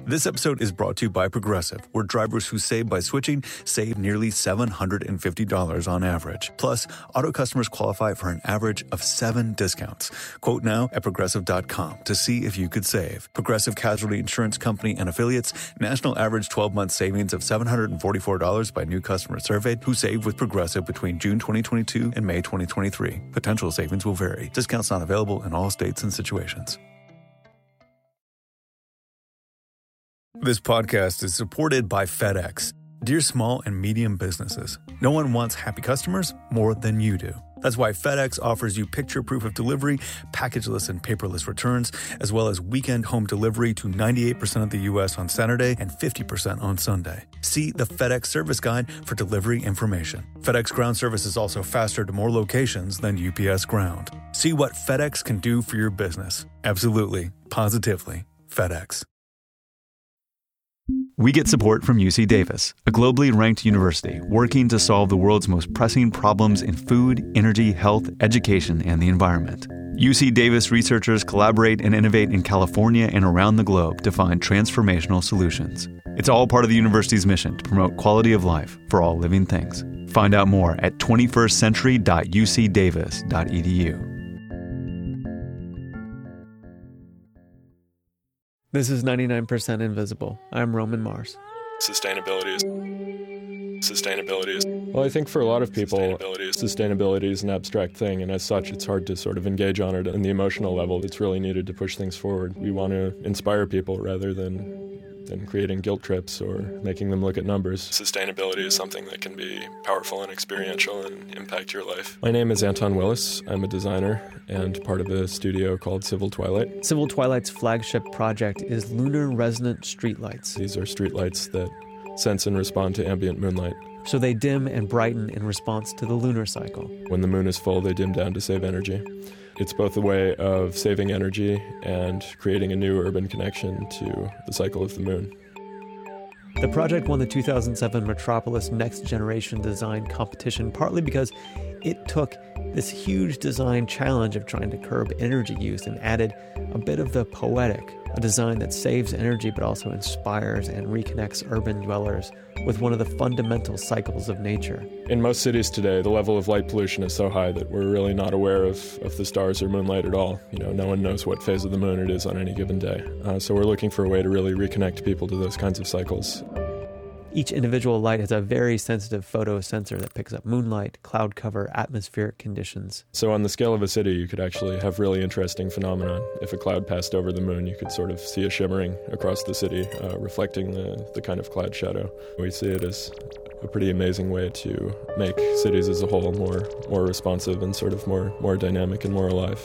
This episode is brought to you by Progressive, where drivers who save by switching save nearly $750 on average. Plus, auto customers qualify for an average of 7 discounts. Quote now at Progressive.com to see if you could save. Progressive Casualty Insurance Company and Affiliates. National average 12-month savings of $744 by new customers surveyed who saved with Progressive between June 2022 and May 2023. Potential savings will vary. Discounts not available in all states and situations. This podcast is supported by FedEx. Dear small and medium businesses, no one wants happy customers more than you do. That's why FedEx offers you picture proof of delivery, packageless and paperless returns, as well as weekend home delivery to 98% of the U.S. on Saturday and 50% on Sunday. See the FedEx service guide for delivery information. FedEx Ground service is also faster to more locations than UPS Ground. See what FedEx can do for your business. Absolutely, positively, FedEx. We get support from UC Davis, a globally ranked university working to solve the world's most pressing problems in food, energy, health, education, and the environment. UC Davis researchers collaborate and innovate in California and around the globe to find transformational solutions. It's all part of the university's mission to promote quality of life for all living things. Find out more at 21stcentury.ucdavis.edu. This is 99% Invisible. I'm Roman Mars. Sustainability is... Well, I think for a lot of people, sustainability is an abstract thing, and as such, it's hard to sort of engage on it on the emotional level. It's really needed to push things forward. We want to inspire people rather than creating guilt trips or making them look at numbers. Sustainability is something that can be powerful and experiential and impact your life. My name is Anton Willis. I'm a designer and part of a studio called Civil Twilight. Civil Twilight's flagship project is Lunar Resonant Streetlights. These are streetlights that sense and respond to ambient moonlight. So they dim and brighten in response to the lunar cycle. When the moon is full, they dim down to save energy. It's both a way of saving energy and creating a new urban connection to the cycle of the moon. The project won the 2007 Metropolis Next Generation Design Competition partly because it took this huge design challenge of trying to curb energy use and added a bit of the poetic, a design that saves energy but also inspires and reconnects urban dwellers with one of the fundamental cycles of nature. In most cities today, the level of light pollution is so high that we're really not aware of the stars or moonlight at all. No one knows what phase of the moon it is on any given day. So we're looking for a way to really reconnect people to those kinds of cycles. Each individual light has a very sensitive photo sensor that picks up moonlight, cloud cover, atmospheric conditions. So on the scale of a city, you could actually have really interesting phenomenon. If a cloud passed over the moon, you could sort of see a shimmering across the city, reflecting the kind of cloud shadow. We see it as a pretty amazing way to make cities as a whole more responsive and sort of more dynamic and more alive.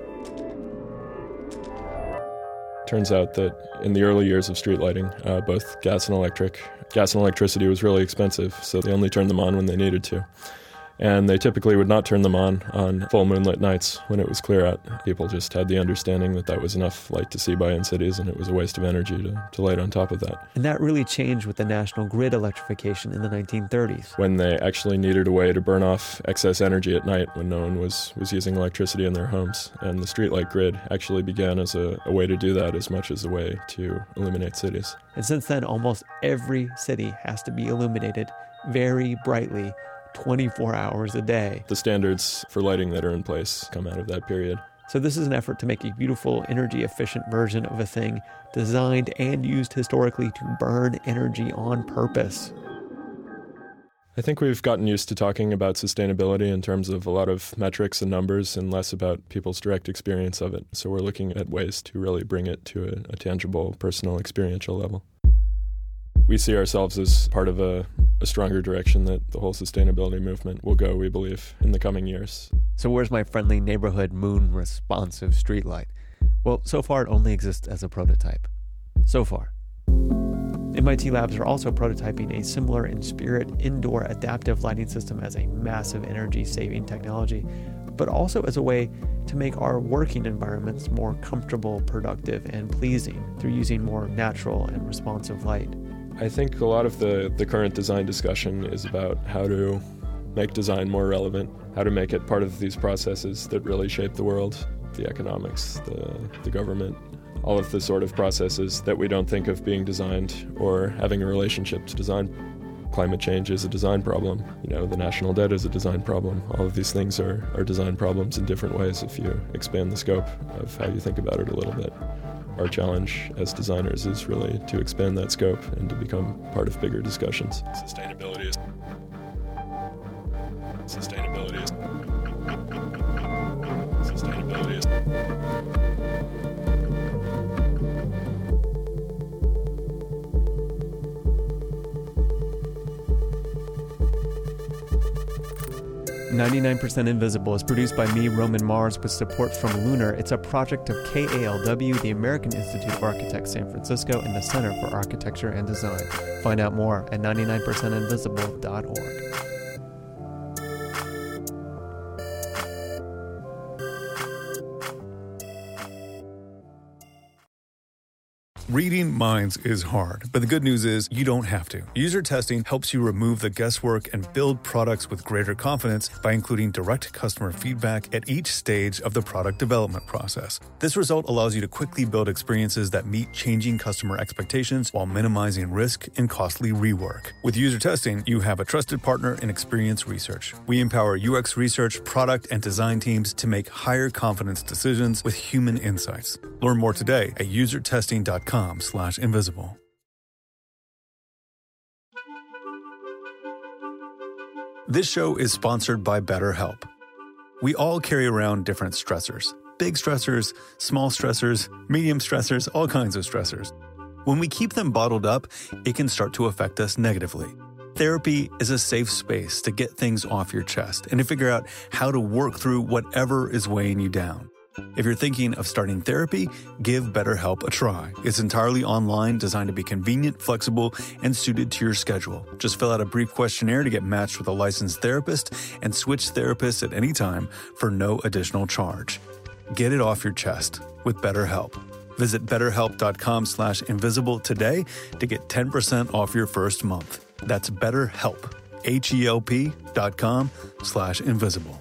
Turns out that in the early years of street lighting, both gas and electricity was really expensive, so they only turned them on when they needed to. And they typically would not turn them on full moonlit nights when it was clear out. People just had the understanding that was enough light to see by in cities, and it was a waste of energy to light on top of that. And that really changed with the national grid electrification in the 1930s. When they actually needed a way to burn off excess energy at night when no one was using electricity in their homes. And the streetlight grid actually began as a way to do that as much as a way to illuminate cities. And since then, almost every city has to be illuminated very brightly 24 hours a day. The standards for lighting that are in place come out of that period. So this is an effort to make a beautiful, energy-efficient version of a thing designed and used historically to burn energy on purpose. I think we've gotten used to talking about sustainability in terms of a lot of metrics and numbers and less about people's direct experience of it. So we're looking at ways to really bring it to a tangible, personal, experiential level. We see ourselves as part of a stronger direction that the whole sustainability movement will go, we believe, in the coming years. So where's my friendly neighborhood moon-responsive streetlight? Well, so far it only exists as a prototype. So far. MIT labs are also prototyping a similar in spirit indoor adaptive lighting system as a massive energy-saving technology, but also as a way to make our working environments more comfortable, productive, and pleasing through using more natural and responsive light. I think a lot of the current design discussion is about how to make design more relevant, how to make it part of these processes that really shape the world, the economics, the government, all of the sort of processes that we don't think of being designed or having a relationship to design. Climate change is a design problem. The national debt is a design problem. All of these things are design problems in different ways if you expand the scope of how you think about it a little bit. Our challenge as designers is really to expand that scope and to become part of bigger discussions. Sustainability is 99% Invisible is produced by me, Roman Mars, with support from Lunar. It's a project of KALW, the American Institute of Architects San Francisco, and the Center for Architecture and Design. Find out more at 99percentinvisible.org. Reading minds is hard, but the good news is you don't have to. User testing helps you remove the guesswork and build products with greater confidence by including direct customer feedback at each stage of the product development process. This result allows you to quickly build experiences that meet changing customer expectations while minimizing risk and costly rework. With user testing, you have a trusted partner in Experience Research. We empower UX research, product, and design teams to make higher confidence decisions with human insights. Learn more today at usertesting.com/invisible. This show is sponsored by BetterHelp. We all carry around different stressors. Big stressors, small stressors, medium stressors, all kinds of stressors. When we keep them bottled up, it can start to affect us negatively. Therapy is a safe space to get things off your chest and to figure out how to work through whatever is weighing you down. If you're thinking of starting therapy, give BetterHelp a try. It's entirely online, designed to be convenient, flexible, and suited to your schedule. Just fill out a brief questionnaire to get matched with a licensed therapist and switch therapists at any time for no additional charge. Get it off your chest with BetterHelp. Visit BetterHelp.com/invisible today to get 10% off your first month. That's BetterHelp, HELP.com/invisible.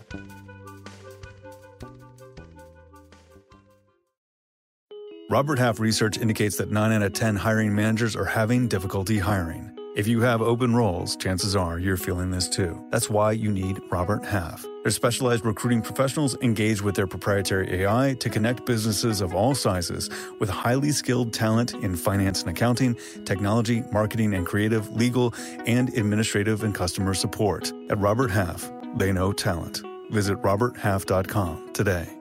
Robert Half research indicates that 9 out of 10 hiring managers are having difficulty hiring. If you have open roles, chances are you're feeling this too. That's why you need Robert Half. Their specialized recruiting professionals engage with their proprietary AI to connect businesses of all sizes with highly skilled talent in finance and accounting, technology, marketing and creative, legal, and administrative and customer support. At Robert Half, they know talent. Visit roberthalf.com today.